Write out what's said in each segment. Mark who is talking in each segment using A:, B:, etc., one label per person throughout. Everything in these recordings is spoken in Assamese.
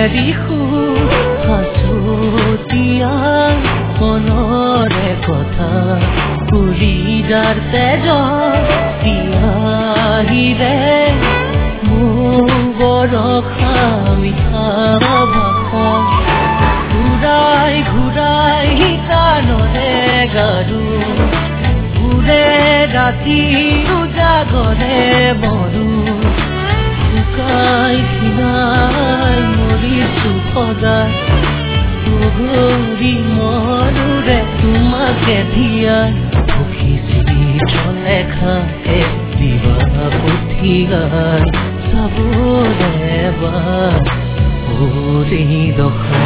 A: দিখো হাসুতিয়া মনৰে কথা পুৰি যাৰ তেজ দিয়াহিৰে মোৰ বৰষা মিঠা ভাষা ঘূৰাই ঘূৰাই কাণৰে গাৰু ঘূৰে ৰাতি উজাগৰে মৰু শুকাই খিনাই মৰিছো সদায় গৌৰী মৰুৰে তোমাকে দিয়া লেখাকে দিবা পুথিগাৰ চাবৰে বা দশা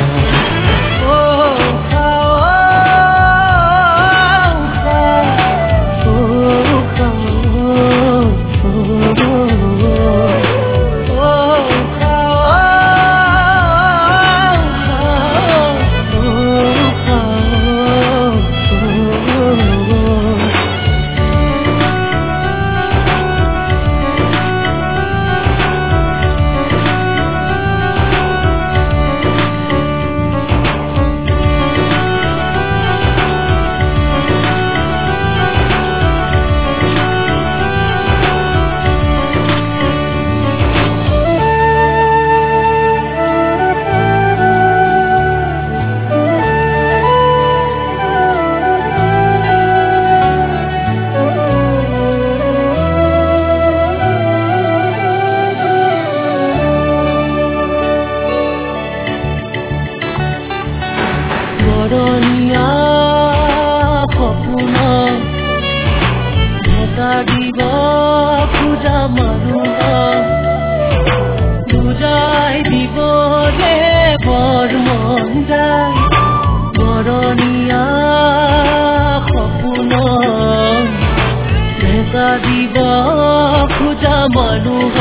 A: দিব পূজা মানুহ বুজাই দিব ৰে বৰ মন যায় বৰণীয়া সপোন দেখা দিব পূজা মানুহ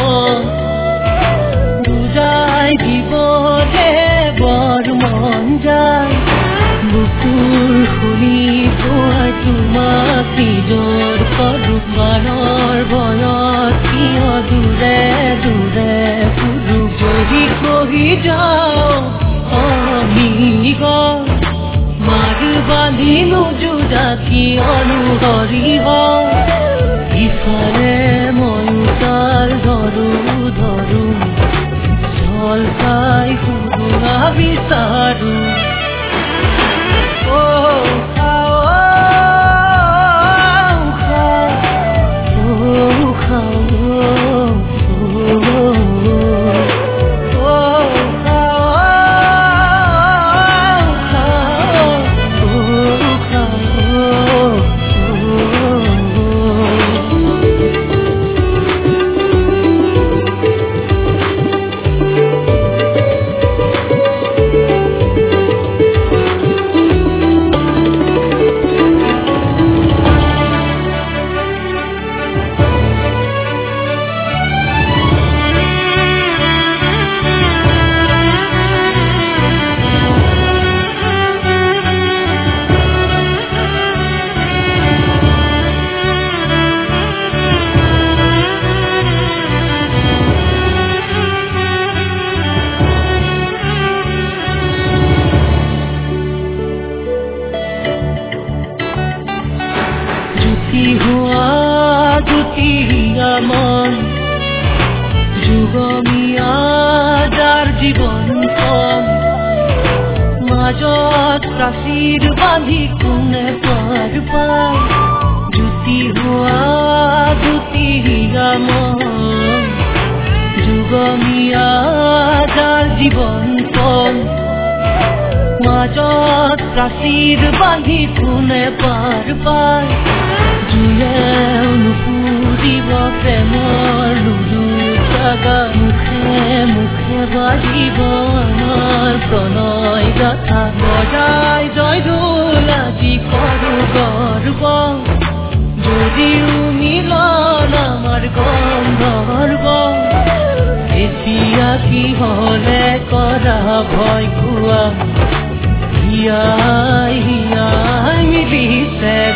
A: বুজাই দিব ৰে বৰ মন যায় বুকুৰ শুনি পোৱাই তোমাক নিজৰ বাৰৰ ভয়ত কিয় দূৰে দূৰে ফুৰু কহি কহি যাওঁ আমি মাৰ বান্ধি নোযোৰা কিয়নো ধৰিব ইফালে ময়ো তাৰ ধৰো ধৰো জল চাই শুনা বিচাৰো মন যুগমীয়া যাৰ জীৱন মাজত প্ৰাচীৰ বান্ধি কোনে পাৰ পায় জ্যোতি হোৱা জ্যোতিহিয়া মন যুগমীয়া যাৰ জীৱন মাজত প্ৰাচীৰ বান্ধি কোনে পাৰ পায় জুয়েও নুপুৰিব প্ৰেমৰ লুডু জাগা মুখে মুখে বাজিব আমাৰ প্ৰণয় গাথা বজাই জয় ঢোল আজি কৰো গৰ্ব যদিও মিলন আমাৰ গন্ধৰ্ব এতিয়া কি হলে কৰা ভয় খোৱা হিয়াই হিয়াই মিলিছে